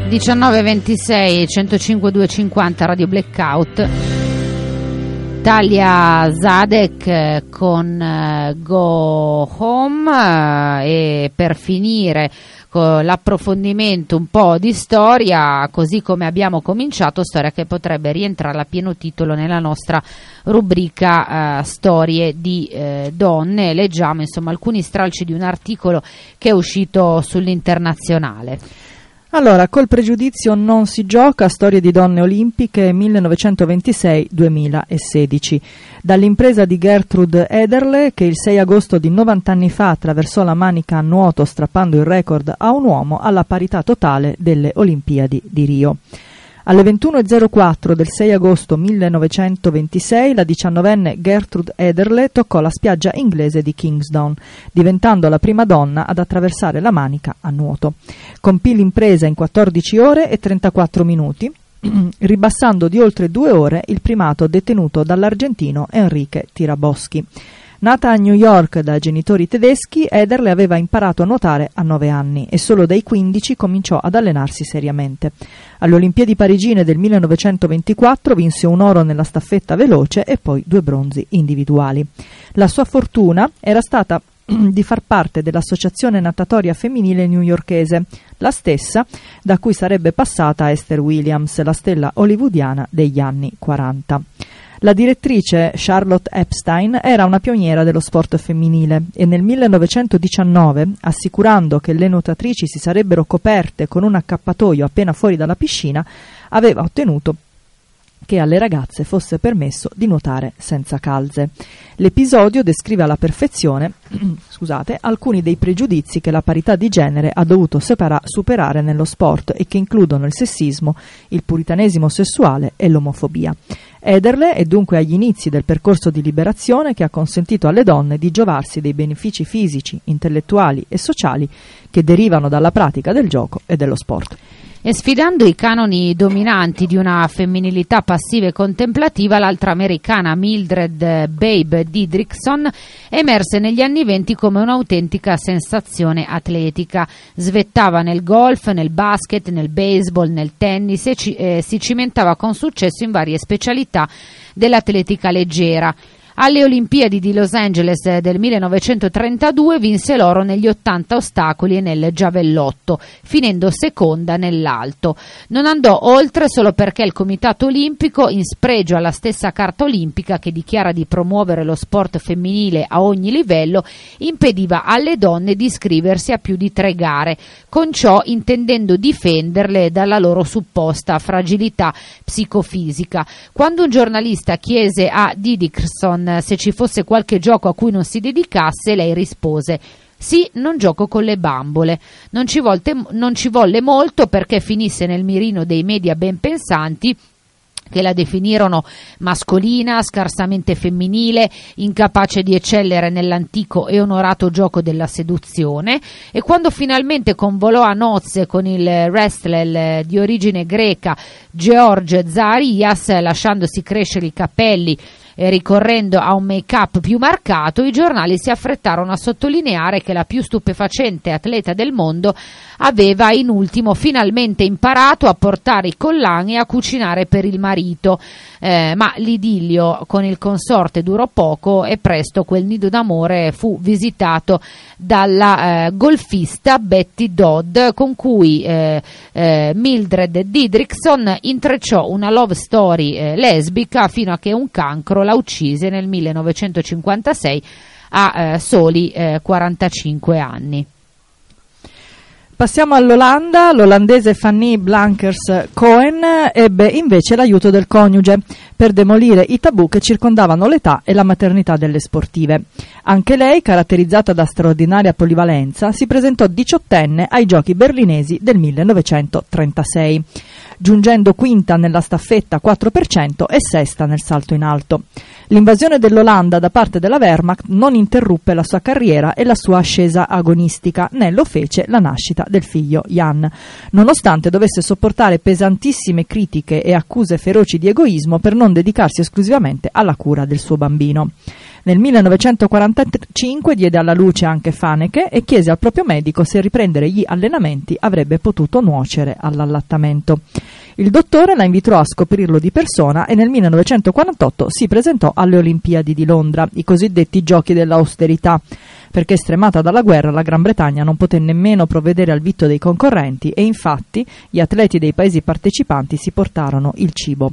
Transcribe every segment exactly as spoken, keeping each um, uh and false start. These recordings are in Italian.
diciannove ventisei centocinque duecentocinquanta Radio Blackout. Talia Zadek con uh, Go Home uh, e per finire con l'approfondimento un po' di storia, così come abbiamo cominciato, storia che potrebbe rientrare a pieno titolo nella nostra rubrica uh, storie di uh, donne. Leggiamo insomma alcuni stralci di un articolo che è uscito sull'Internazionale. Allora, col pregiudizio non si gioca, storie di donne olimpiche millenovecentoventisei duemilasedici. Dall'impresa di Gertrude Ederle, che il sei agosto di novanta anni fa attraversò la manica a nuoto strappando il record a un uomo, alla parità totale delle Olimpiadi di Rio. Alle ventuno e zero quattro del sei agosto millenovecentoventisei la diciannovenne Gertrude Ederle toccò la spiaggia inglese di Kingsdown, diventando la prima donna ad attraversare la manica a nuoto. Compì l'impresa in quattordici ore e trentaquattro minuti, ribassando di oltre due ore il primato detenuto dall'argentino Enrique Tiraboschi. Nata a New York da genitori tedeschi, Ederle aveva imparato a nuotare a nove anni e solo dai quindici cominciò ad allenarsi seriamente. Alle Olimpiadi parigine del millenovecentoventiquattro vinse un oro nella staffetta veloce e poi due bronzi individuali. La sua fortuna era stata di far parte dell'associazione natatoria femminile newyorkese, la stessa da cui sarebbe passata Esther Williams, la stella hollywoodiana degli anni quaranta. La direttrice Charlotte Epstein era una pioniera dello sport femminile e nel millenovecentodiciannove, assicurando che le nuotatrici si sarebbero coperte con un accappatoio appena fuori dalla piscina, aveva ottenuto che alle ragazze fosse permesso di nuotare senza calze. L'episodio descrive alla perfezione scusate, alcuni dei pregiudizi che la parità di genere ha dovuto separa- superare nello sport e che includono il sessismo, il puritanesimo sessuale e l'omofobia. Ederle è dunque agli inizi del percorso di liberazione che ha consentito alle donne di giovarsi dei benefici fisici, intellettuali e sociali che derivano dalla pratica del gioco e dello sport. E sfidando i canoni dominanti di una femminilità passiva e contemplativa, l'altra americana Mildred Babe Didrikson emerse negli anni venti come un'autentica sensazione atletica. Svettava nel golf, nel basket, nel baseball, nel tennis e ci, eh, si cimentava con successo in varie specialità dell'atletica leggera. Alle Olimpiadi di Los Angeles del millenovecentotrentadue vinse l'oro negli ottanta ostacoli e nel giavellotto, finendo seconda nell'alto. Non andò oltre solo perché il Comitato Olimpico, in spregio alla stessa Carta Olimpica che dichiara di promuovere lo sport femminile a ogni livello, impediva alle donne di iscriversi a più di tre gare, con ciò intendendo difenderle dalla loro supposta fragilità psicofisica. Quando un giornalista chiese a Didrikson se ci fosse qualche gioco a cui non si dedicasse, lei rispose: sì, non gioco con le bambole. Non ci, volte, non ci volle molto perché finisse nel mirino dei media ben pensanti, che la definirono mascolina, scarsamente femminile, incapace di eccellere nell'antico e onorato gioco della seduzione, e quando finalmente convolò a nozze con il wrestler di origine greca George Zarias, lasciandosi crescere i capelli e ricorrendo a un make-up più marcato, i giornali si affrettarono a sottolineare che la più stupefacente atleta del mondo aveva in ultimo finalmente imparato a portare i collani e a cucinare per il marito, eh, ma l'idillio con il consorte durò poco e presto quel nido d'amore fu visitato dalla eh, golfista Betty Dodd, con cui eh, eh, Mildred Didrikson intrecciò una love story eh, lesbica fino a che un cancro la uccise nel millenovecentocinquantasei a eh, soli eh, quarantacinque anni. Passiamo all'Olanda. L'olandese Fanny Blankers-Koen ebbe invece l'aiuto del coniuge per demolire i tabù che circondavano l'età e la maternità delle sportive. Anche lei, caratterizzata da straordinaria polivalenza, si presentò diciottenne ai Giochi berlinesi del millenovecentotrentasei, giungendo quinta nella staffetta quattro per cento e sesta nel salto in alto. L'invasione dell'Olanda da parte della Wehrmacht non interruppe la sua carriera e la sua ascesa agonistica, né lo fece la nascita del figlio Jan, nonostante dovesse sopportare pesantissime critiche e accuse feroci di egoismo per non dedicarsi esclusivamente alla cura del suo bambino. Nel millenovecentoquarantacinque diede alla luce anche Faneke e chiese al proprio medico se riprendere gli allenamenti avrebbe potuto nuocere all'allattamento. Il dottore la invitò a scoprirlo di persona e nel millenovecentoquarantotto si presentò alle Olimpiadi di Londra, i cosiddetti giochi dell'austerità. Perché stremata dalla guerra la Gran Bretagna non poté nemmeno provvedere al vitto dei concorrenti e infatti gli atleti dei paesi partecipanti si portarono il cibo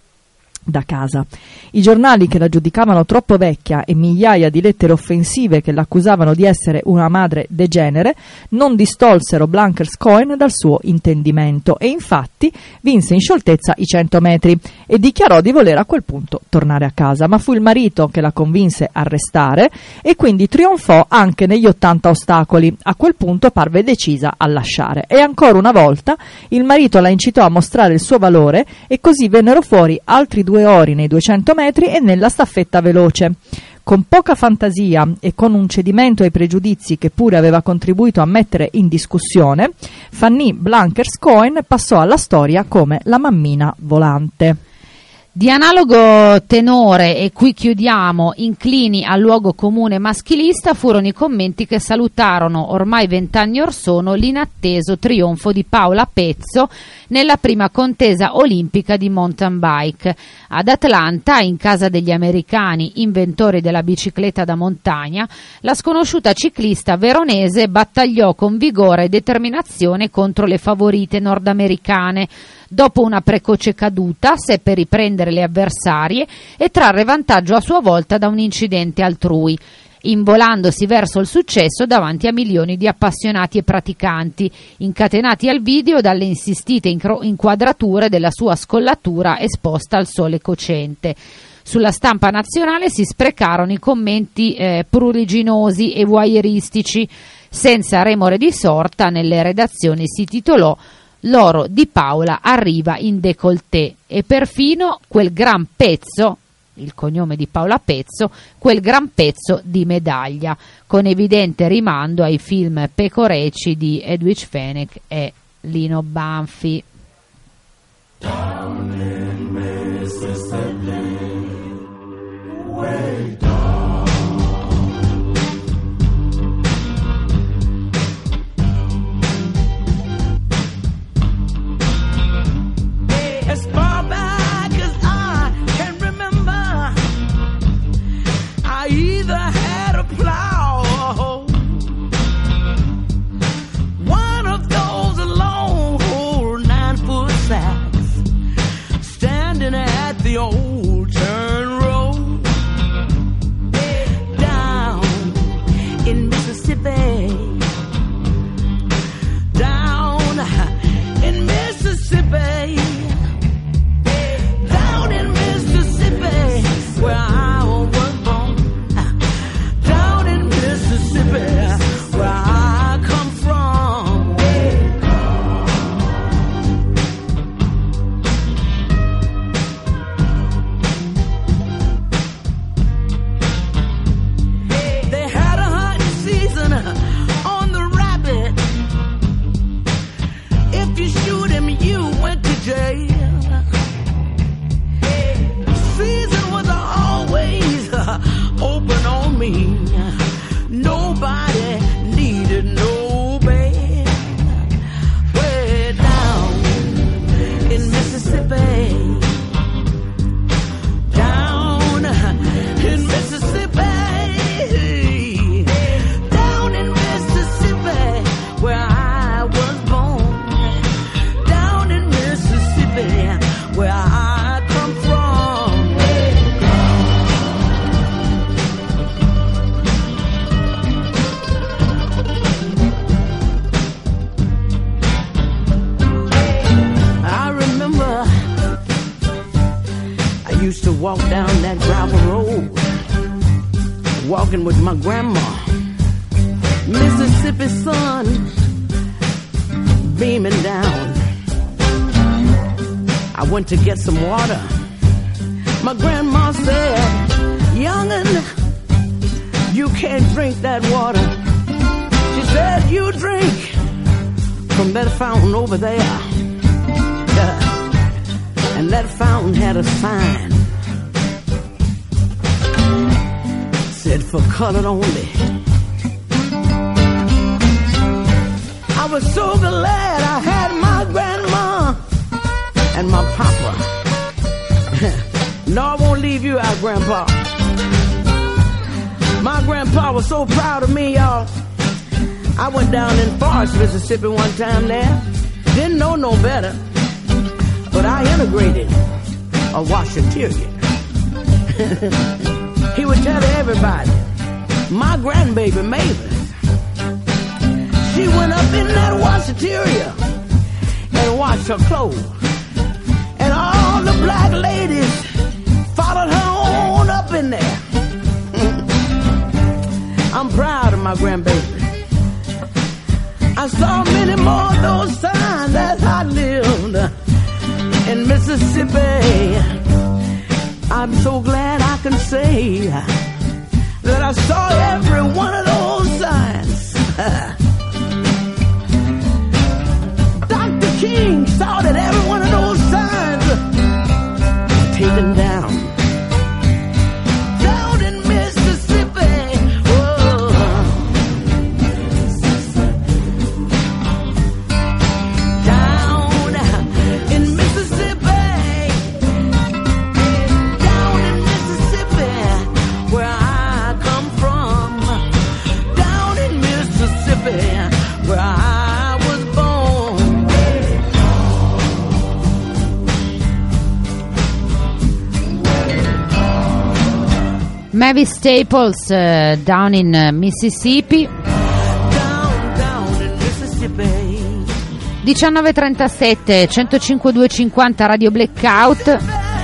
da casa. I giornali che la giudicavano troppo vecchia e migliaia di lettere offensive che l'accusavano di essere una madre degenere non distolsero Blankers-Koen dal suo intendimento e infatti vinse in scioltezza i cento metri e dichiarò di voler a quel punto tornare a casa, ma fu il marito che la convinse a restare e quindi trionfò anche negli ottanta ostacoli. A quel punto parve decisa a lasciare e ancora una volta il marito la incitò a mostrare il suo valore e così vennero fuori altri due due ori nei duecento metri e nella staffetta veloce. Con poca fantasia e con un cedimento ai pregiudizi che pure aveva contribuito a mettere in discussione, Fanny Blankers-Koen passò alla storia come la mammina volante. Di analogo tenore, e qui chiudiamo, inclini al luogo comune maschilista, furono i commenti che salutarono ormai vent'anni or sono l'inatteso trionfo di Paola Pezzo nella prima contesa olimpica di mountain bike. Ad Atlanta, in casa degli americani inventori della bicicletta da montagna, la sconosciuta ciclista veronese battagliò con vigore e determinazione contro le favorite nordamericane. Dopo una precoce caduta seppe riprendere le avversarie e trarre vantaggio a sua volta da un incidente altrui, involandosi verso il successo davanti a milioni di appassionati e praticanti, incatenati al video dalle insistite inquadrature della sua scollatura esposta al sole cocente. Sulla stampa nazionale si sprecarono i commenti eh, pruriginosi e voyeuristici. Senza remore di sorta, nelle redazioni si titolò "L'oro di Paola arriva in décolleté" e perfino quel gran pezzo, il cognome di Paola Pezzo, quel gran pezzo di medaglia, con evidente rimando ai film pecorecci di Edwidge Fenech e Lino Banfi. Down in Mississippi, way down. As far back as I can remember, I either had a plow or a hoe. One of those long, nine-foot sacks standing at the old turn road. Down in Mississippi, down in Mississippi, where I was born, down in Mississippi, where I come from. They had a hunting season on the rabbit. If you shoot him, you went to jail. Season was always uh, open on me. Nobody needed no bail. Way down in Mississippi, down in Mississippi, down in Mississippi, where I was born, down in Mississippi, where I come from. Used to walk down that gravel road, walking with my grandma. Mississippi sun beaming down. I went to get some water. My grandma said, "Young'un, you can't drink that water." She said, "You drink from that fountain over there." Uh, and that fountain had a sign. said for colored only. I was so glad I had my grandma and my papa. No, I won't leave you out, Grandpa. My grandpa was so proud of me, y'all. I went down in Forest, Mississippi one time there. Didn't know no better, but I integrated a washateria. He would tell everybody, my grandbaby Mavis, she went up in that washateria and washed her clothes. And all the black ladies followed her on up in there. I'm proud of my grandbaby. I saw many more of those signs as I lived in Mississippi. I'm so glad I can say that I saw every one of those signs. Doctor King saw that every one of those signs were taken down. Down in Mississippi. Whoa. Down in Mississippi. Down in Mississippi, where I come from. Down in Mississippi, where I was born. Mavis Staples, uh, Down in uh, Mississippi. Down, down in Mississippi. diciannove e trentasette, centocinque duecentocinquanta Radio Blackout.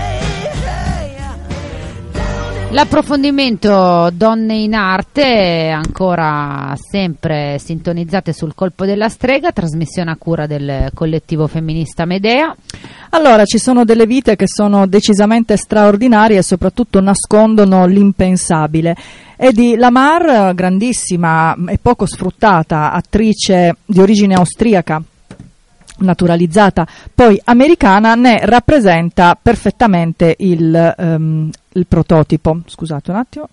L'approfondimento Donne in Arte, ancora sempre sintonizzate sul Colpo della Strega, trasmissione a cura del collettivo femminista Medea. Allora, ci sono delle vite che sono decisamente straordinarie e soprattutto nascondono l'impensabile. Eddie Lamar, grandissima e poco sfruttata attrice di origine austriaca, naturalizzata poi americana, ne rappresenta perfettamente il, um, il prototipo. Scusate un attimo.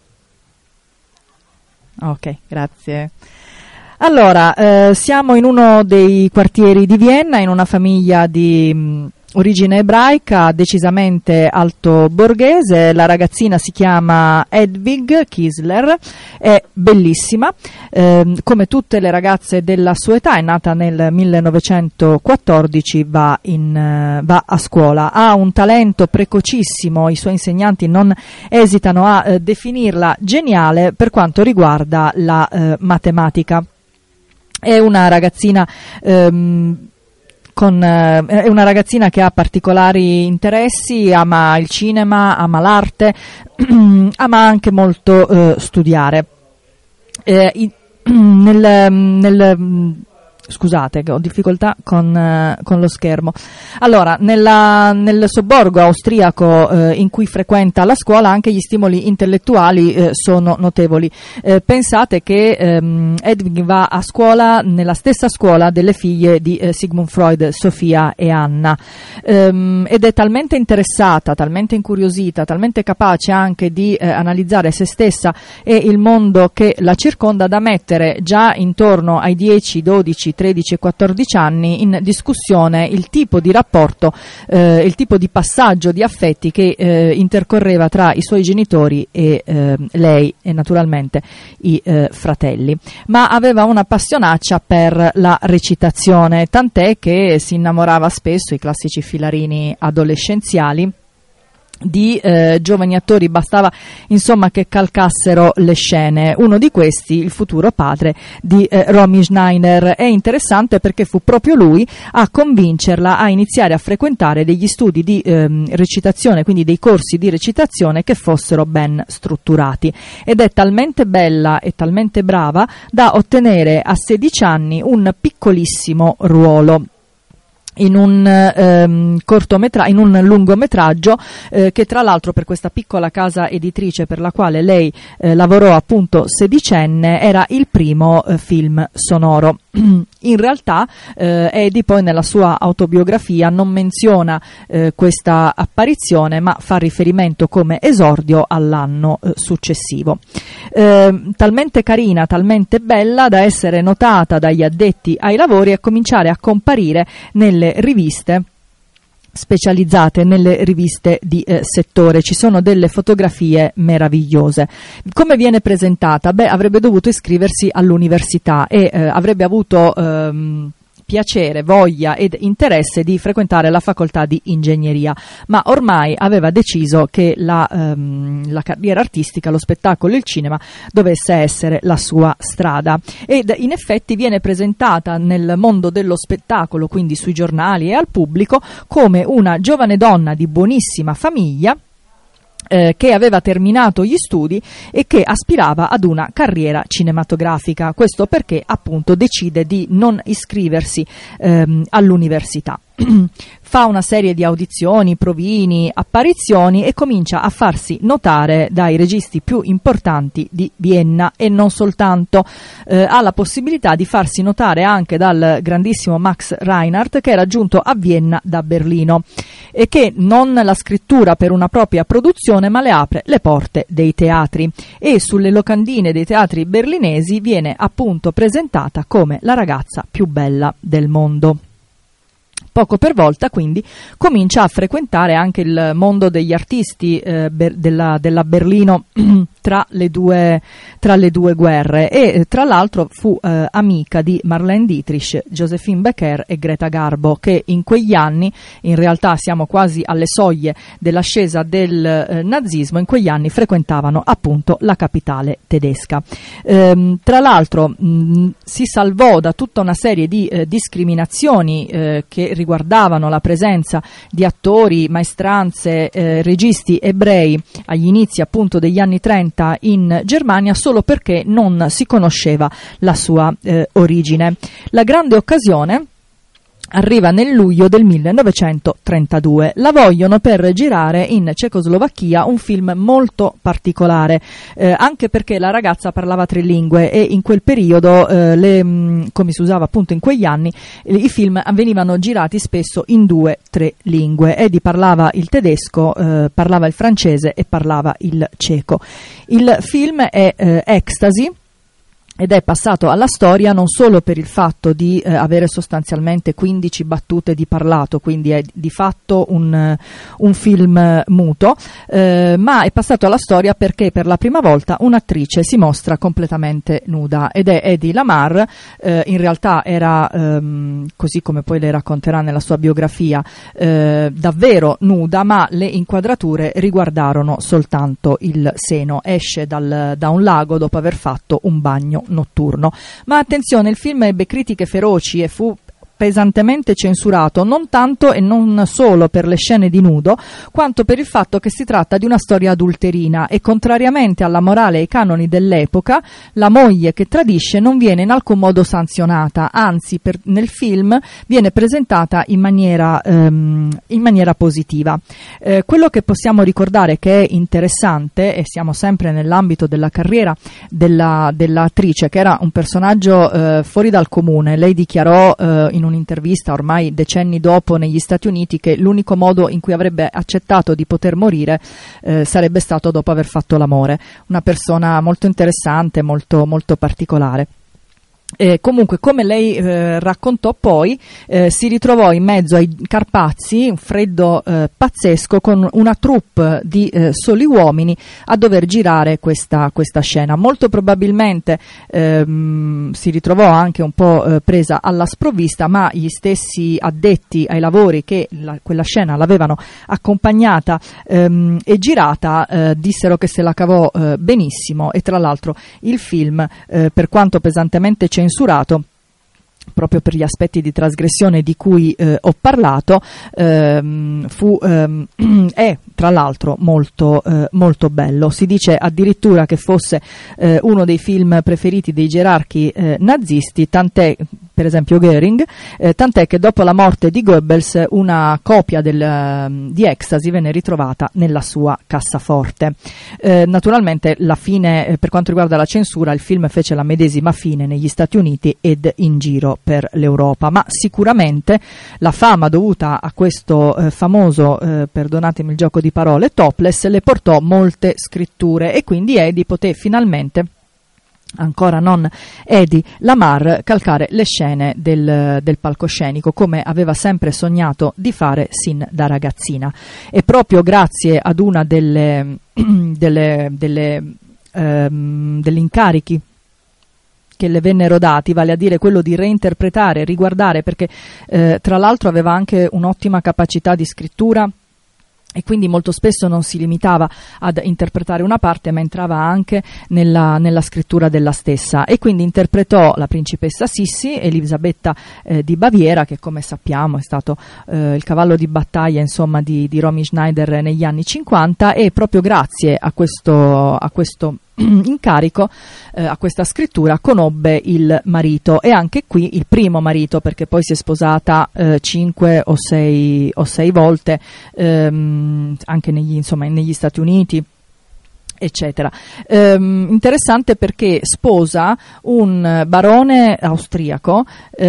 Ok, grazie. Allora, eh, siamo in uno dei quartieri di Vienna, in una famiglia di mh, origine ebraica, decisamente alto borghese. La ragazzina si chiama Hedwig Kiesler, è bellissima, eh, come tutte le ragazze della sua età, è nata nel millenovecentoquattordici, va, in, uh, va a scuola, ha un talento precocissimo, i suoi insegnanti non esitano a uh, definirla geniale per quanto riguarda la uh, matematica. È una ragazzina ehm, con, eh, è una ragazzina che ha particolari interessi, ama il cinema, ama l'arte, ama anche molto eh, studiare. Eh, in, nel, nel Scusate che ho difficoltà con, eh, con lo schermo. Allora, nella, nel sobborgo austriaco eh, in cui frequenta la scuola anche gli stimoli intellettuali eh, sono notevoli. Eh, pensate che ehm, Hedwig va a scuola nella stessa scuola delle figlie di eh, Sigmund Freud, Sofia e Anna, ehm, ed è talmente interessata, talmente incuriosita, talmente capace anche di eh, analizzare se stessa e il mondo che la circonda da mettere già intorno ai dieci, dodici, tredici e quattordici anni in discussione il tipo di rapporto, eh, il tipo di passaggio di affetti che eh, intercorreva tra i suoi genitori e eh, lei e naturalmente i eh, fratelli. Ma aveva una passionaccia per la recitazione, tant'è che si innamorava spesso, i classici filarini adolescenziali, di eh, giovani attori, bastava insomma che calcassero le scene. Uno di questi, il futuro padre di eh, Romy Schneider. È interessante perché fu proprio lui a convincerla a iniziare a frequentare degli studi di ehm, recitazione, quindi dei corsi di recitazione che fossero ben strutturati, ed è talmente bella e talmente brava da ottenere a sedici anni un piccolissimo ruolo in un ehm, cortometra- in un lungometraggio eh, che tra l'altro per questa piccola casa editrice per la quale lei eh, lavorò appunto sedicenne era il primo eh, film sonoro. In realtà eh, Eddie poi nella sua autobiografia non menziona eh, questa apparizione, ma fa riferimento come esordio all'anno eh, successivo. Eh, talmente carina, talmente bella da essere notata dagli addetti ai lavori e cominciare a comparire nelle riviste specializzate, nelle riviste di eh, settore. Ci sono delle fotografie meravigliose. Come viene presentata? Beh, avrebbe dovuto iscriversi all'università e eh, avrebbe avuto ehm, piacere, voglia ed interesse di frequentare la facoltà di ingegneria, ma ormai aveva deciso che la, ehm, la carriera artistica, lo spettacolo e il cinema dovesse essere la sua strada, ed in effetti viene presentata nel mondo dello spettacolo, quindi sui giornali e al pubblico, come una giovane donna di buonissima famiglia Eh, che aveva terminato gli studi e che aspirava ad una carriera cinematografica. Questo perché appunto decide di non iscriversi ehm, all'università. Fa una serie di audizioni, provini, apparizioni e comincia a farsi notare dai registi più importanti di Vienna, e non soltanto. Eh, ha la possibilità di farsi notare anche dal grandissimo Max Reinhardt, che era giunto a Vienna da Berlino e che non la scrittura per una propria produzione, ma le apre le porte dei teatri, e sulle locandine dei teatri berlinesi viene appunto presentata come la ragazza più bella del mondo. Poco per volta, quindi, comincia a frequentare anche il mondo degli artisti eh, ber- della, della Berlino tra le due, tra le due guerre, e tra l'altro fu eh, amica di Marlene Dietrich, Josephine Baker e Greta Garbo, che in quegli anni, in realtà siamo quasi alle soglie dell'ascesa del eh, nazismo, in quegli anni frequentavano appunto la capitale tedesca. Ehm, tra l'altro mh, si salvò da tutta una serie di eh, discriminazioni eh, che riguardavano la presenza di attori, maestranze, eh, registi ebrei agli inizi appunto degli anni trenta in Germania, solo perché non si conosceva la sua eh, origine. La grande occasione arriva nel luglio del millenovecentotrentadue. La vogliono per girare in Cecoslovacchia un film molto particolare, eh, anche perché la ragazza parlava tre lingue, e in quel periodo, eh, le, mh, come si usava appunto in quegli anni, eh, i film venivano girati spesso in due, tre lingue. Eddie parlava il tedesco, eh, parlava il francese e parlava il ceco. Il film è eh, Ecstasy, ed è passato alla storia non solo per il fatto di eh, avere sostanzialmente quindici battute di parlato, quindi è di fatto un, un film muto, eh, ma è passato alla storia perché per la prima volta un'attrice si mostra completamente nuda, ed è Hedy Lamarr. Eh, in realtà era, ehm, così come poi le racconterà nella sua biografia, eh, davvero nuda, ma le inquadrature riguardarono soltanto il seno. Esce dal, da un lago dopo aver fatto un bagno notturno. Ma attenzione, il film ebbe critiche feroci e fu pesantemente censurato, non tanto e non solo per le scene di nudo, quanto per il fatto che si tratta di una storia adulterina, e contrariamente alla morale e ai canoni dell'epoca, la moglie che tradisce non viene in alcun modo sanzionata, anzi per, nel film viene presentata in maniera, ehm, in maniera positiva. Eh, quello che possiamo ricordare che è interessante, e siamo sempre nell'ambito della carriera della, dell'attrice, che era un personaggio eh, fuori dal comune. Lei dichiarò eh, in un'intervista ormai decenni dopo negli Stati Uniti che l'unico modo in cui avrebbe accettato di poter morire eh, sarebbe stato dopo aver fatto l'amore. Una persona molto interessante, molto, molto particolare. Eh, comunque, come lei eh, raccontò poi, eh, si ritrovò in mezzo ai Carpazi, un freddo eh, pazzesco, con una troupe di eh, soli uomini a dover girare questa, questa scena. Molto probabilmente ehm, si ritrovò anche un po' eh, presa alla sprovvista, ma gli stessi addetti ai lavori che la, quella scena l'avevano accompagnata ehm, e girata eh, dissero che se la cavò eh, benissimo, e tra l'altro il film, eh, per quanto pesantemente censurato proprio per gli aspetti di trasgressione di cui eh, ho parlato, ehm, fu, ehm, è tra l'altro molto, eh, molto bello. Si dice addirittura che fosse eh, uno dei film preferiti dei gerarchi eh, nazisti, tant'è per esempio Göring, eh, tant'è che dopo la morte di Goebbels una copia del, di Ecstasy venne ritrovata nella sua cassaforte. Eh, naturalmente la fine, eh, per quanto riguarda la censura, il film fece la medesima fine negli Stati Uniti ed in giro per l'Europa, ma sicuramente la fama dovuta a questo eh, famoso, eh, perdonatemi il gioco di parole, topless, le portò molte scritture, e quindi Eddie poté finalmente, ancora non Eddie Lamar, calcare le scene del, del palcoscenico, come aveva sempre sognato di fare sin da ragazzina. E proprio grazie ad una delle, delle, delle ehm, degli incarichi che le vennero dati, vale a dire quello di reinterpretare, riguardare, perché eh, tra l'altro aveva anche un'ottima capacità di scrittura, e quindi molto spesso non si limitava ad interpretare una parte, ma entrava anche nella, nella scrittura della stessa, e quindi interpretò la principessa Sissi, Elisabetta eh, di Baviera, che come sappiamo è stato eh, il cavallo di battaglia, insomma, di, di Romy Schneider negli anni cinquanta, e proprio grazie a questo, a questo incarico, eh, a questa scrittura, conobbe il marito, e anche qui il primo marito, perché poi si è sposata eh, cinque o sei o sei volte, ehm, anche negli, insomma, negli Stati Uniti, eccetera. Ehm, interessante perché sposa un barone austriaco,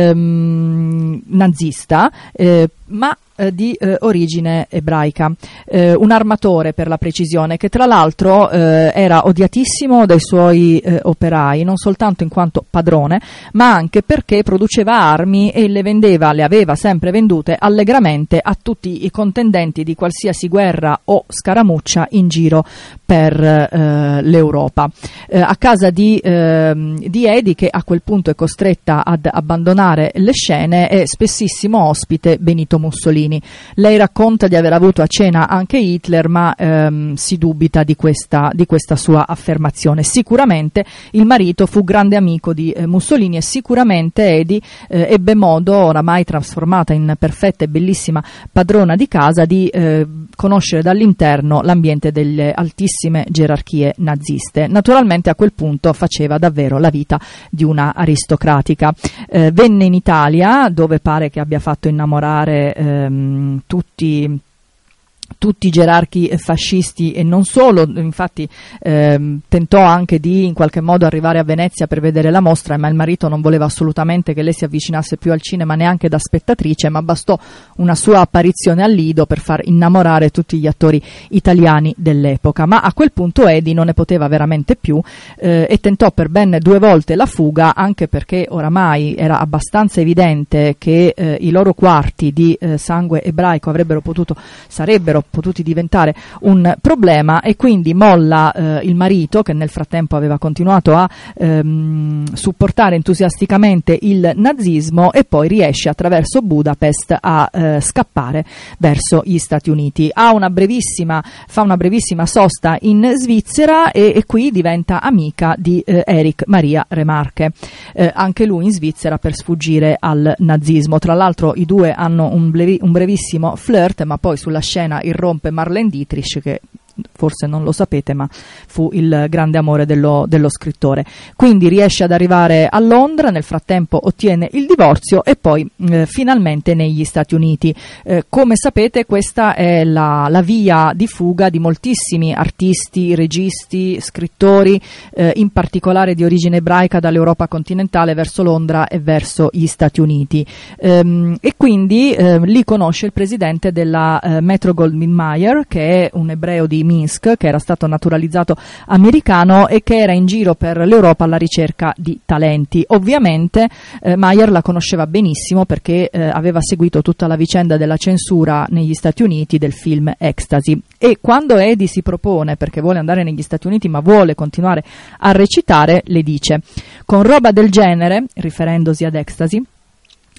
ehm, nazista, eh, ma eh, di eh, origine ebraica, eh, un armatore per la precisione, che tra l'altro eh, era odiatissimo dai suoi eh, operai, non soltanto in quanto padrone, ma anche perché produceva armi e le vendeva, le aveva sempre vendute allegramente a tutti i contendenti di qualsiasi guerra o scaramuccia in giro per eh, l'Europa. Eh, a casa di, eh, di Eddie, che a quel punto è costretta ad abbandonare le scene, è spessissimo ospite Benito Mussolini. Lei racconta di aver avuto a cena anche Hitler, ma ehm, si dubita di questa, di questa sua affermazione. Sicuramente il marito fu grande amico di eh, Mussolini, e sicuramente Eddie eh, ebbe modo, oramai trasformata in perfetta e bellissima padrona di casa, di eh, conoscere dall'interno l'ambiente delle altissime gerarchie naziste. Naturalmente a quel punto faceva davvero la vita di una aristocratica. Eh, venne in Italia, dove pare che abbia fatto innamorare ehm, tutti tutti i gerarchi fascisti e non solo. Infatti ehm, tentò anche di in qualche modo arrivare a Venezia per vedere la mostra, ma il marito non voleva assolutamente che lei si avvicinasse più al cinema, neanche da spettatrice, ma bastò una sua apparizione al Lido per far innamorare tutti gli attori italiani dell'epoca. Ma a quel punto Eddie non ne poteva veramente più eh, e tentò per ben due volte la fuga, anche perché oramai era abbastanza evidente che eh, i loro quarti di eh, sangue ebraico avrebbero potuto, sarebbero potuti diventare un problema, e quindi molla eh, il marito, che nel frattempo aveva continuato a ehm, supportare entusiasticamente il nazismo, e poi riesce attraverso Budapest a eh, scappare verso gli Stati Uniti. Ha una brevissima, fa una brevissima sosta in Svizzera, e, e qui diventa amica di eh, Erich Maria Remarque, eh, anche lui in Svizzera per sfuggire al nazismo. Tra l'altro i due hanno un, brevi, un brevissimo flirt, ma poi sulla scena irrompe Marlene Dietrich, che forse non lo sapete, ma fu il grande amore dello, dello scrittore. Quindi riesce ad arrivare a Londra, nel frattempo ottiene il divorzio, e poi eh, finalmente negli Stati Uniti. Eh, come sapete, questa è la, la via di fuga di moltissimi artisti, registi, scrittori, eh, in particolare di origine ebraica, dall'Europa continentale verso Londra e verso gli Stati Uniti. Ehm, e quindi eh, lì conosce il presidente della eh, Metro-Goldwyn-Mayer, che è un ebreo di Minsk, che era stato naturalizzato americano e che era in giro per l'Europa alla ricerca di talenti. Ovviamente eh, Mayer la conosceva benissimo, perché eh, aveva seguito tutta la vicenda della censura negli Stati Uniti del film Ecstasy, e quando Eddie si propone, perché vuole andare negli Stati Uniti ma vuole continuare a recitare, le dice: con roba del genere, riferendosi ad Ecstasy,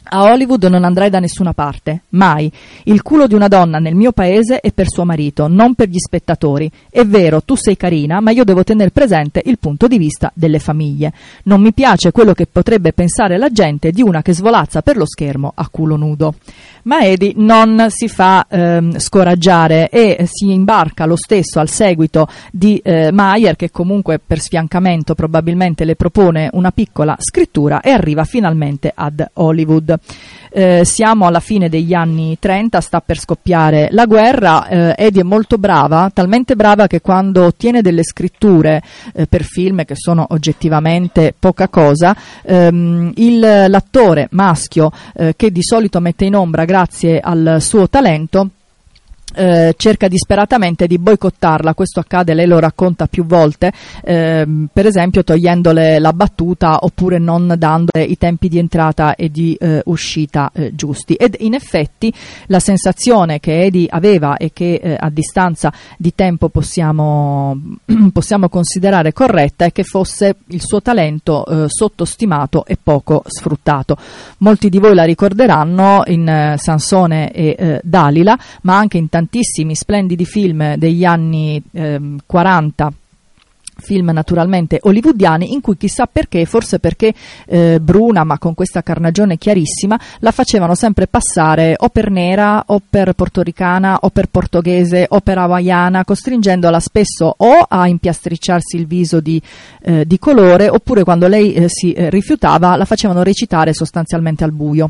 A Hollywood non andrai da nessuna parte, mai. Il culo di una donna nel mio paese è per suo marito, non per gli spettatori. È vero, tu sei carina, ma io devo tenere presente il punto di vista delle famiglie. Non mi piace quello che potrebbe pensare la gente di una che svolazza per lo schermo a culo nudo. Ma Eddie non si fa ehm, scoraggiare e si imbarca lo stesso al seguito di eh, Meyer, che comunque per sfiancamento probabilmente le propone una piccola scrittura, e arriva finalmente ad Hollywood. Eh, siamo alla fine degli anni trenta, sta per scoppiare la guerra. eh, Eddie è molto brava, talmente brava che quando ottiene delle scritture eh, per film che sono oggettivamente poca cosa, ehm, il, l'attore maschio eh, che di solito mette in ombra grazie al suo talento Eh, cerca disperatamente di boicottarla. Questo accade, lei lo racconta più volte, eh, per esempio togliendole la battuta oppure non dandole i tempi di entrata e di eh, uscita eh, giusti. Ed in effetti la sensazione che Eddie aveva e che eh, a distanza di tempo possiamo, possiamo considerare corretta è che fosse il suo talento eh, sottostimato e poco sfruttato. Molti di voi la ricorderanno in eh, Sansone e eh, Dalila, ma anche in tantissimi splendidi film degli anni ehm, quaranta, film naturalmente hollywoodiani, in cui chissà perché, forse perché eh, bruna ma con questa carnagione chiarissima, la facevano sempre passare o per nera o per portoricana o per portoghese o per hawaiana, costringendola spesso o a impiastricciarsi il viso di, eh, di colore, oppure quando lei eh, si eh, rifiutava la facevano recitare sostanzialmente al buio.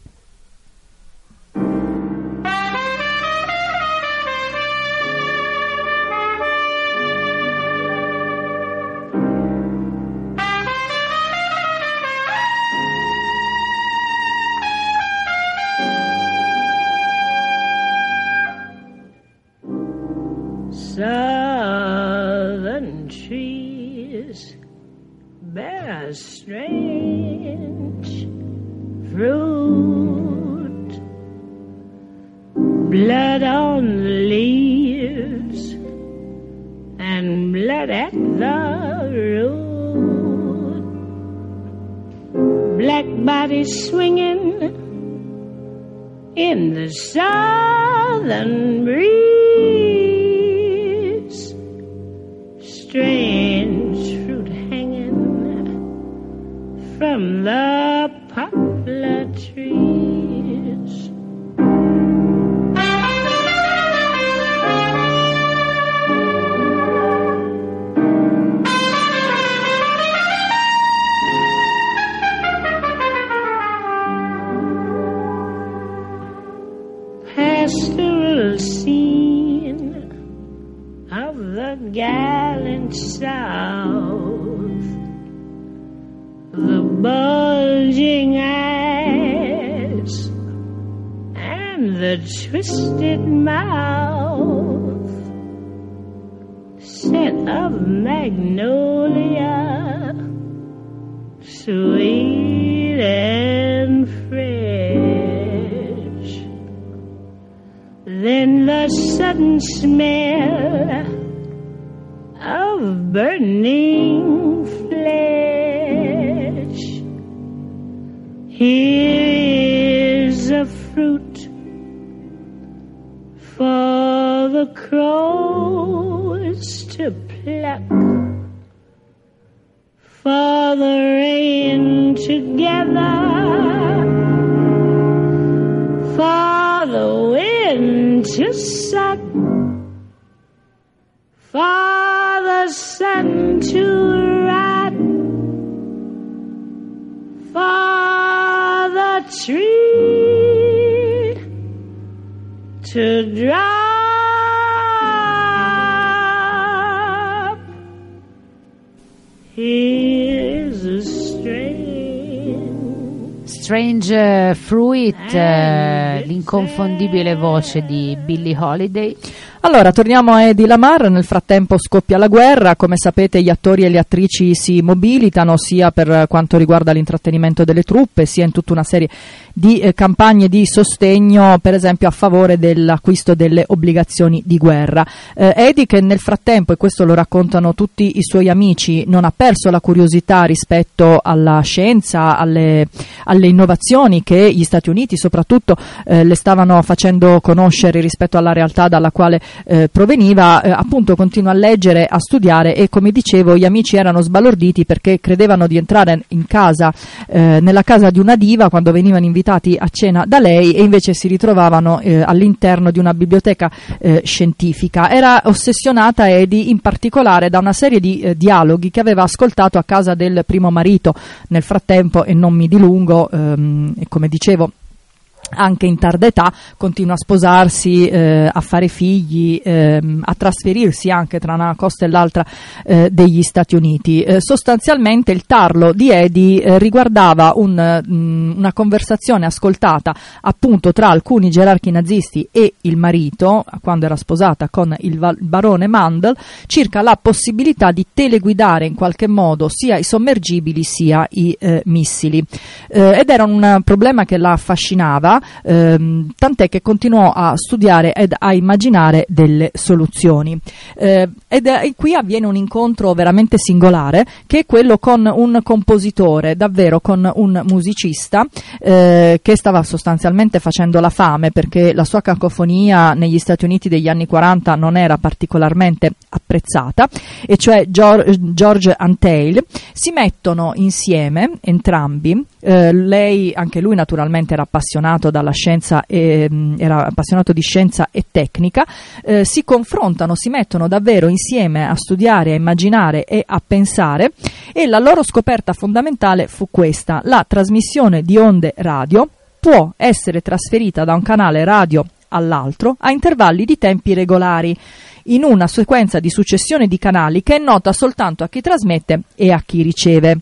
Southern trees bear strange fruit, blood on the leaves and blood at the root, black bodies swinging in the southern breeze, strange fruit hanging from the poplar trees. Pastoral scene of the gallant South, the bulging eyes and the twisted mouth, scent of magnolia, sweet and fresh, then the sudden smell of burning flesh. Here is a fruit for the crows to pluck, for the rain to gather, for the wind to suck, for the sun to rot, for the tree to drop. Here's a strange, strange fruit, eh, l'inconfondibile voce di Billie Holiday. Allora, torniamo a Eddie Lamar. Nel frattempo scoppia la guerra. Come sapete, gli attori e le attrici si mobilitano sia per quanto riguarda l'intrattenimento delle truppe, sia in tutta una serie di eh, campagne di sostegno, per esempio a favore dell'acquisto delle obbligazioni di guerra. Eh, Eddie, che nel frattempo, e questo lo raccontano tutti i suoi amici, non ha perso la curiosità rispetto alla scienza, alle, alle innovazioni che gli Stati Uniti soprattutto eh, le stavano facendo conoscere rispetto alla realtà dalla quale eh, proveniva, eh, appunto continua a leggere, a studiare, e come dicevo gli amici erano sbalorditi perché credevano di entrare in casa, eh, nella casa di una diva quando venivano invitati a cena da lei, e invece si ritrovavano eh, all'interno di una biblioteca eh, scientifica. Era ossessionata Edie in particolare da una serie di eh, dialoghi che aveva ascoltato a casa del primo marito nel frattempo, e non mi dilungo, ehm, e come dicevo anche in tarda età continua a sposarsi, eh, a fare figli, ehm, a trasferirsi anche tra una costa e l'altra eh, degli Stati Uniti. Eh, sostanzialmente il tarlo di Edie eh, riguardava un, mh, una conversazione ascoltata appunto tra alcuni gerarchi nazisti e il marito, quando era sposata con il, val- il barone Mandel, circa la possibilità di teleguidare in qualche modo sia i sommergibili sia i eh, missili. Eh, ed era un problema che la affascinava, Ehm, tant'è che continuò a studiare ed a immaginare delle soluzioni. Eh, ed eh, qui avviene un incontro veramente singolare, che è quello con un compositore, davvero con un musicista eh, che stava sostanzialmente facendo la fame, perché la sua cacofonia negli Stati Uniti degli anni quaranta non era particolarmente apprezzata, e cioè George, George Antheil. Si mettono insieme entrambi, eh, lei, anche lui naturalmente era appassionato dalla scienza, e, era appassionato di scienza e tecnica, eh, si confrontano, si mettono davvero insieme a studiare, a immaginare e a pensare, e la loro scoperta fondamentale fu questa: la trasmissione di onde radio può essere trasferita da un canale radio all'altro a intervalli di tempi regolari, in una sequenza di successione di canali che è nota soltanto a chi trasmette e a chi riceve.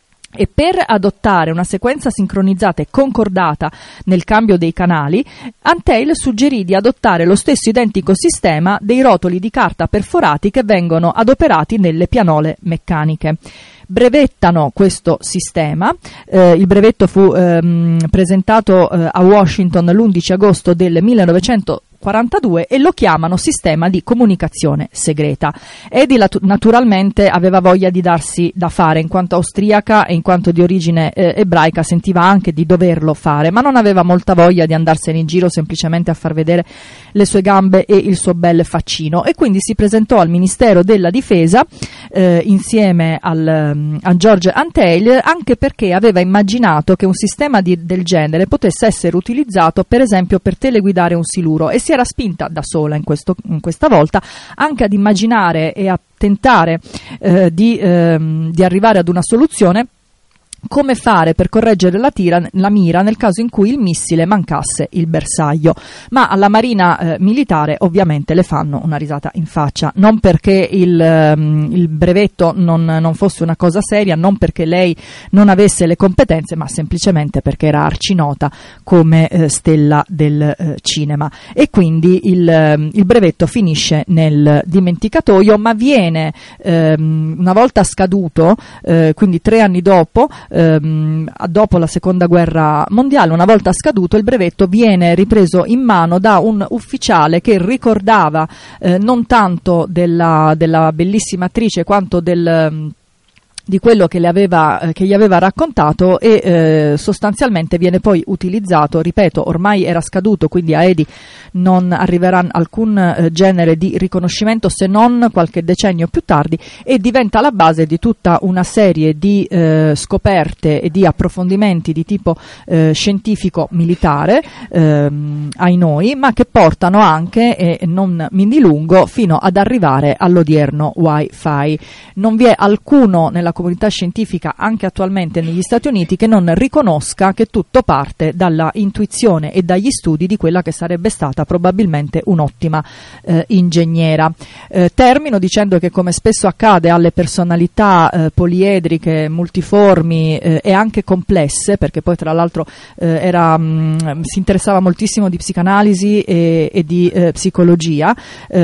E per adottare una sequenza sincronizzata e concordata nel cambio dei canali, Antheil suggerì di adottare lo stesso identico sistema dei rotoli di carta perforati che vengono adoperati nelle pianole meccaniche. Brevettano questo sistema, eh, il brevetto fu ehm, presentato eh, a Washington l'undici agosto del millenovecentoquarantadue e lo chiamano sistema di comunicazione segreta. Edie naturalmente aveva voglia di darsi da fare, in quanto austriaca e in quanto di origine eh, ebraica sentiva anche di doverlo fare, ma non aveva molta voglia di andarsene in giro semplicemente a far vedere le sue gambe e il suo bel faccino, e quindi si presentò al Ministero della Difesa eh, insieme al a George Antheil, anche perché aveva immaginato che un sistema di, del genere potesse essere utilizzato per esempio per teleguidare un siluro, e si era spinta da sola in, questo, in questa volta anche ad immaginare e a tentare eh, di, eh, di arrivare ad una soluzione: come fare per correggere la, tira, la mira nel caso in cui il missile mancasse il bersaglio. Ma alla marina eh, militare ovviamente le fanno una risata in faccia, non perché il, um, il brevetto non, non fosse una cosa seria, non perché lei non avesse le competenze, ma semplicemente perché era arcinota come eh, stella del eh, cinema. E quindi il, um, il brevetto finisce nel dimenticatoio, ma viene um, una volta scaduto, eh, quindi tre anni dopo, Ehm, dopo la seconda guerra mondiale, una volta scaduto il brevetto, viene ripreso in mano da un ufficiale che ricordava eh, non tanto della, della bellissima attrice quanto del di quello che, le aveva, eh, che gli aveva raccontato, e eh, sostanzialmente viene poi utilizzato, ripeto, ormai era scaduto, quindi a Edie non arriverà alcun eh, genere di riconoscimento se non qualche decennio più tardi, e diventa la base di tutta una serie di eh, scoperte e di approfondimenti di tipo eh, scientifico militare, ehm, ai noi, ma che portano anche, e non mi dilungo, fino ad arrivare all'odierno Wi-Fi. Non vi è alcuno nella comunità scientifica, anche attualmente negli Stati Uniti, che non riconosca che tutto parte dalla intuizione e dagli studi di quella che sarebbe stata probabilmente un'ottima eh, ingegnera. Eh, termino dicendo che, come spesso accade alle personalità eh, poliedriche, multiformi eh, e anche complesse, perché poi tra l'altro eh, era, mh, si interessava moltissimo di psicanalisi e, e di eh, psicologia,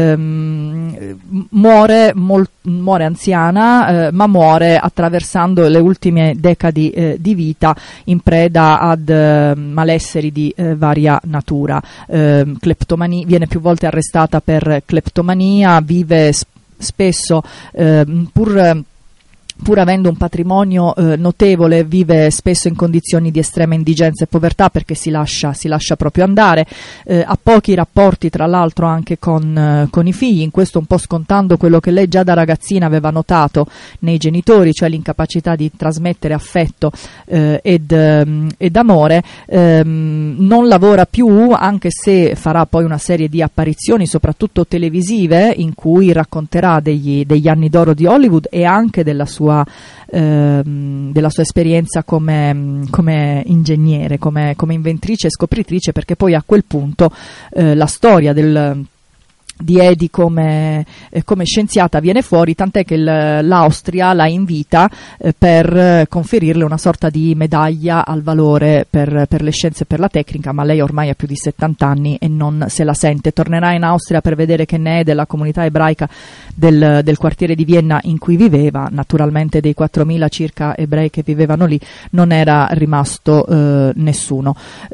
ehm, muore, mol, muore anziana, eh, ma muore attraversando le ultime decadi eh, di vita in preda ad eh, malesseri di eh, varia natura. Eh, cleptomania, viene più volte arrestata per cleptomania, vive sp- spesso eh, pur pur avendo un patrimonio eh, notevole, vive spesso in condizioni di estrema indigenza e povertà, perché si lascia, si lascia proprio andare, eh, ha pochi rapporti tra l'altro anche con, eh, con i figli, in questo un po' scontando quello che lei già da ragazzina aveva notato nei genitori, cioè l'incapacità di trasmettere affetto eh, ed, ehm, ed amore. Ehm, non lavora più, anche se farà poi una serie di apparizioni soprattutto televisive in cui racconterà degli, degli anni d'oro di Hollywood e anche della sua Ehm, della sua esperienza come, come ingegnere, come, come inventrice e scopritrice, perché poi a quel punto eh, la storia del di Edi come, eh, come scienziata viene fuori, tant'è che il, l'Austria la invita eh, per eh, conferirle una sorta di medaglia al valore per, per le scienze e per la tecnica, ma lei ormai ha più di settanta anni e non se la sente. Tornerà in Austria per vedere che ne è della comunità ebraica del, del quartiere di Vienna in cui viveva. Naturalmente dei quattromila circa ebrei che vivevano lì non era rimasto eh, nessuno.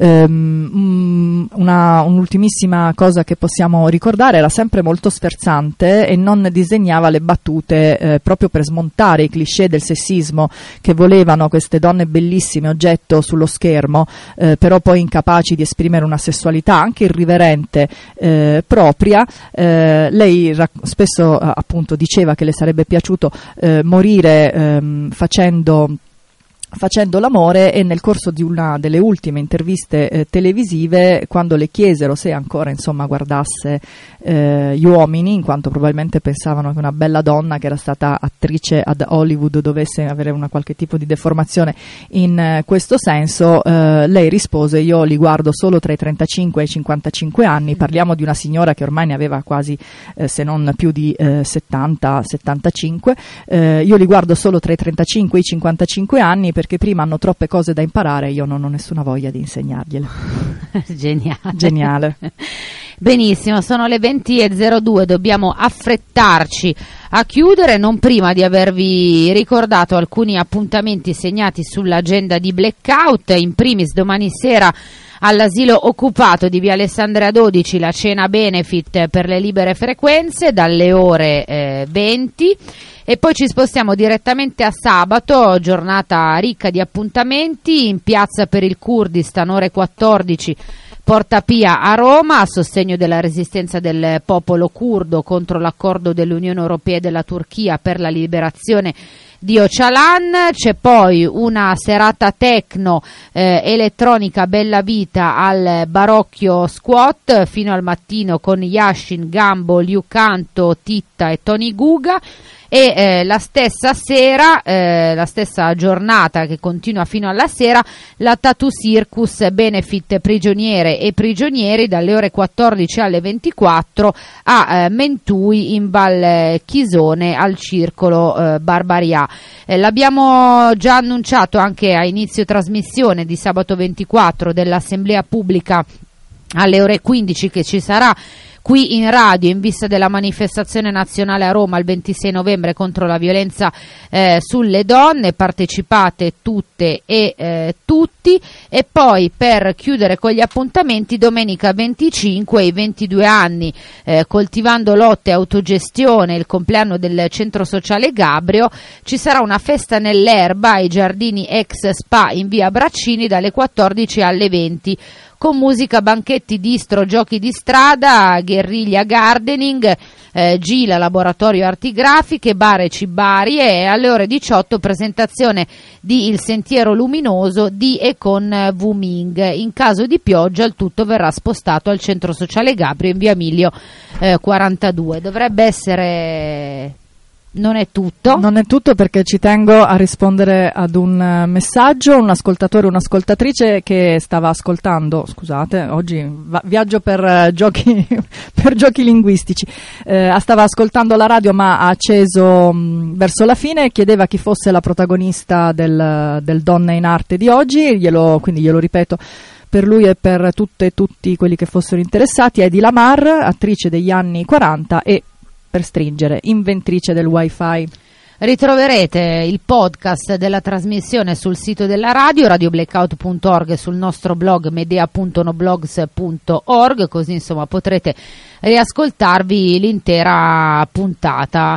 Ehm, una, un'ultimissima cosa che possiamo ricordare: era sempre molto sferzante e non disegnava le battute eh, proprio per smontare i cliché del sessismo che volevano queste donne bellissime oggetto sullo schermo, eh, però poi incapaci di esprimere una sessualità anche irriverente eh, propria. Eh, lei rac- spesso eh, appunto diceva che le sarebbe piaciuto eh, morire ehm, facendo facendo l'amore, e nel corso di una delle ultime interviste eh, televisive, quando le chiesero se ancora insomma guardasse eh, gli uomini, in quanto probabilmente pensavano che una bella donna che era stata attrice ad Hollywood dovesse avere una qualche tipo di deformazione in eh, questo senso, eh, lei rispose: io li guardo solo tra i trentacinque e i cinquantacinque anni. Parliamo di una signora che ormai ne aveva quasi eh, se non più di eh, settanta settantacinque. Eh, io li guardo solo tra i trentacinque e i cinquantacinque anni perché prima hanno troppe cose da imparare e io non ho nessuna voglia di insegnargliele. Geniale. Geniale. Benissimo, sono le venti e zero due, dobbiamo affrettarci a chiudere, non prima di avervi ricordato alcuni appuntamenti segnati sull'agenda di Blackout. In primis domani sera all'asilo occupato di via Alessandria dodici la cena benefit per le libere frequenze dalle ore eh, venti. E poi ci spostiamo direttamente a sabato, giornata ricca di appuntamenti, in piazza per il Kurdistan, ore quattordici, Porta Pia a Roma, a sostegno della resistenza del popolo curdo contro l'accordo dell'Unione Europea e della Turchia per la liberazione di Öcalan. C'è poi una serata techno eh, elettronica bella vita al Barocchio Squat fino al mattino con Yashin, Gambo, Liu Canto, Titta e Tony Guga. E eh, la stessa sera, eh, la stessa giornata che continua fino alla sera, la Tattoo Circus benefit prigioniere e prigionieri dalle ore quattordici alle ventiquattro a eh, Mentui in Val Chisone al Circolo eh, Barbaria. Eh, l'abbiamo già annunciato anche a inizio trasmissione di sabato ventiquattro dell'assemblea pubblica alle ore quindici che ci sarà qui in radio in vista della manifestazione nazionale a Roma il ventisei novembre contro la violenza eh, sulle donne. Partecipate tutte e eh, tutti. E poi, per chiudere con gli appuntamenti, domenica venticinque, i ventidue anni eh, coltivando lotte e autogestione, il compleanno del centro sociale Gabrio, ci sarà una festa nell'erba ai giardini ex Spa in via Braccini dalle quattordici alle venti, con musica, banchetti, distro, giochi di strada, guerriglia gardening, eh, Gila, laboratorio arti grafiche, bar e cibari, e alle ore diciotto presentazione di Il Sentiero Luminoso di e con Wuming. In caso di pioggia il tutto verrà spostato al centro sociale Gabrio in via Milio eh, quarantadue. Dovrebbe essere... Non è tutto? Non è tutto, perché ci tengo a rispondere ad un uh, messaggio, un ascoltatore, un'ascoltatrice che stava ascoltando, scusate, oggi va- viaggio per uh, giochi per giochi linguistici, uh, stava ascoltando la radio ma ha acceso mh, verso la fine e chiedeva chi fosse la protagonista del, del Donne in Arte di oggi, glielo, quindi glielo ripeto per lui e per tutte e tutti quelli che fossero interessati: Hedy Lamarr, attrice degli anni quaranta e, per stringere, inventrice del wifi. Ritroverete il podcast della trasmissione sul sito della radio, radio blackout punto org, e sul nostro blog medea punto noblogs punto org, così insomma potrete riascoltarvi l'intera puntata.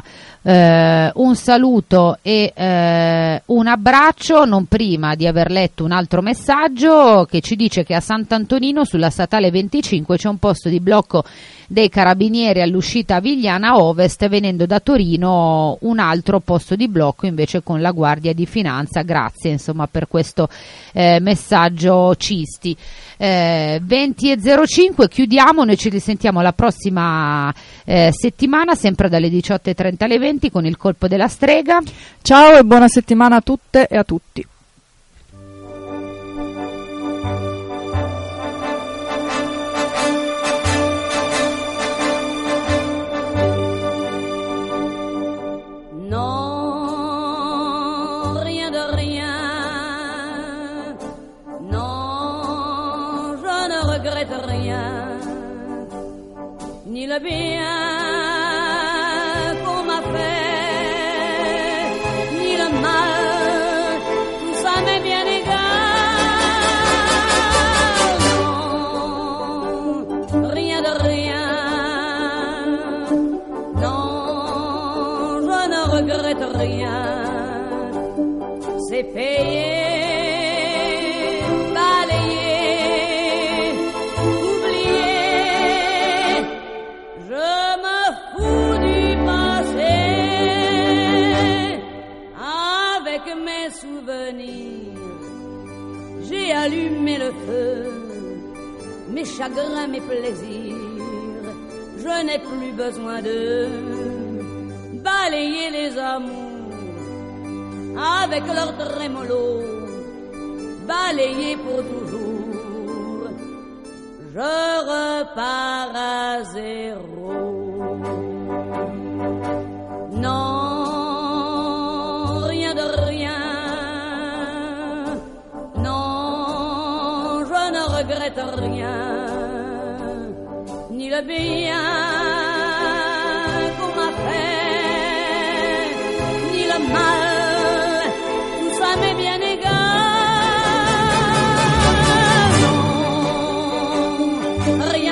Eh, un saluto e eh, un abbraccio, non prima di aver letto un altro messaggio che ci dice che a Sant'Antonino sulla statale venticinque c'è un posto di blocco dei carabinieri all'uscita a Vigliana Ovest, venendo da Torino un altro posto di blocco invece con la Guardia di Finanza. Grazie insomma per questo eh, messaggio Cisti. eh, venti e zero cinque chiudiamo, noi ci risentiamo la prossima eh, settimana sempre dalle diciotto e trenta alle venti con il colpo della strega. Ciao e buona settimana a tutte e a tutti. Non, rien de rien. Non, je ne regrette rien. Ni le bien qu'on m'a fait, ni le mal, tout ça m'est bien égal. Non, rien de rien. Non, je ne regrette rien. C'est payé, balayé, oublié. Je me fous du passé. Avec mes souvenirs, j'ai allumé le feu. Mes chagrins, mes plaisirs, je n'ai plus besoin de balayer les amours avec leur trémolo, balayer pour toujours. Je repars à zéro. Non, rien de rien. Non, je ne regrette rien. Ni le bien qu'on m'a fait, ni le mal, tout ça m'est bien égal. Non, rien